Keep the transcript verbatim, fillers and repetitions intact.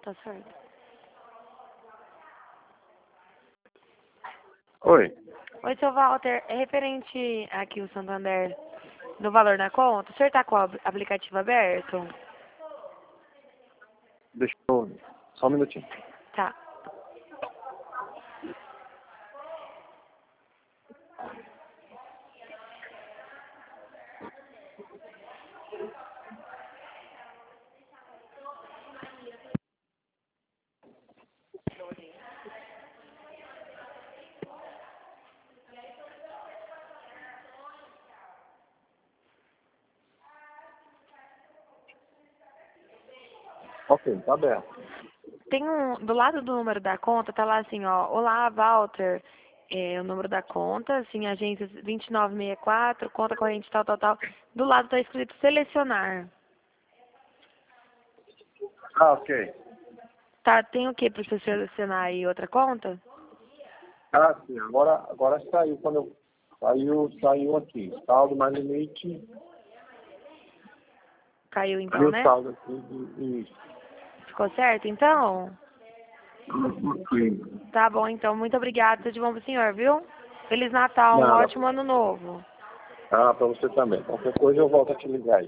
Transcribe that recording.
Tá certo. Oi. Oi, seu Walter. É referente aqui o Santander do valor na conta. O senhor tá com o ab- aplicativo aberto? Deixa eu... Só um minutinho. Tá. Ok, tá aberto. Tem um, do lado do número da conta, tá lá assim, ó, olá, Walter, é, o número da conta, assim, agência vinte e nove sessenta e quatro, conta corrente tal, tal, tal. Do lado tá escrito selecionar. Ah, ok. Tá, tem o que pra você selecionar aí outra conta? Ah, sim. Agora, agora saiu. Quando eu... Saiu, saiu aqui. Saldo mais limite. Caiu E então, o né? saldo aqui de... Isso. Ficou certo então? Sim. Tá bom, então, muito obrigada, tudo de bom pro senhor, viu? Feliz Natal, um Nada. ótimo ano novo. Ah, pra você também. Qualquer coisa eu volto a te ligar aí.